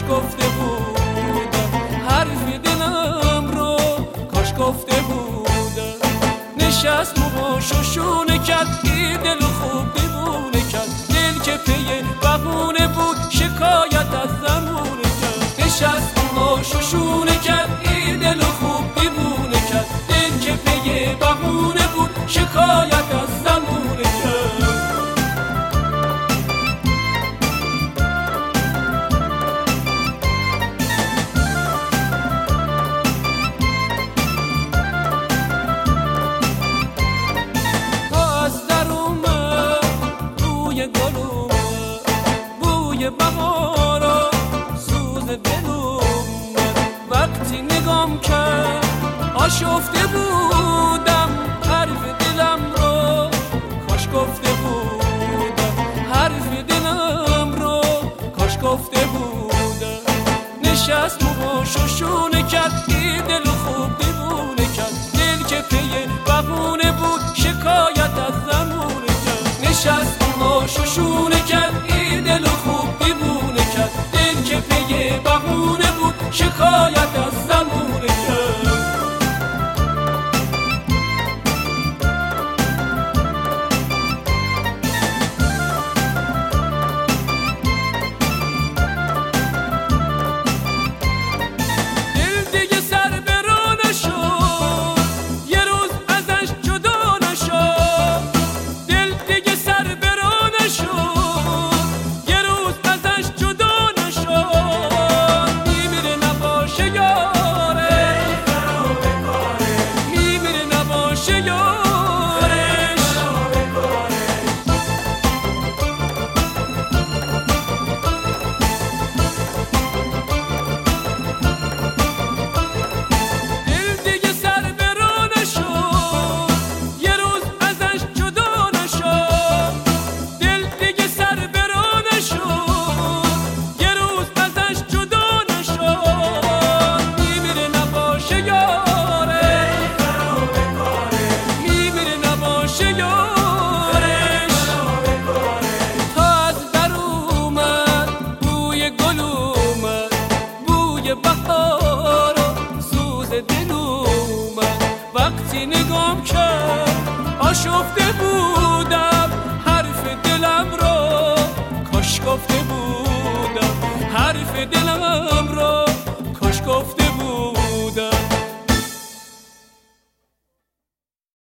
کاش گفته بودم حرف دلم رو، کاش گفته بودم. نشست موهاشو شونه کرد، این دل خوب دیوونه کرد، دل که پی بهونه بود شکایت از زمونه کرد. نشست موهاشو شونه کرد، این دل خوب دیوونه کرد، دل که پی بهونه بود شکایت از زمونه کرد. بوی بهارا سوز دلم، وقتی نگام کرد آشفته بودم حرف دلم رو، کاش گفته بودم حرف دلم رو، کاش گفته بودم. نشست موهاشو شونه کرد، این دل خوب دیوونه کرد، دل که پی بهونه بود شکایت از زمونه کرد. نشست موهاشو شونه کرد، این دل خوب دیوونه کرد، دل که پی بهونه بود شکایت از زمونه کرد. دل دیگه سر برا نشد، یه روز ازش جدا نشد. دل دیگه سر برا نشد، یه روز ازش جدا نشد. میمیره نباشه یارش، میمیره نباشه یارش. دل دیگه سر برا نشد، یه روز ازش جدا نشد. دل دیگه سر برا نشد، یه روز ازش جدا نشد. میمیره نباشه یارش، میمیره نباشه یارش. تا از در اومد بوی گل اومد، بوی بهار و سوز دل اومد. وقتی نگام کرد آشفته بودم حرف دلم رو، کاش گفته بود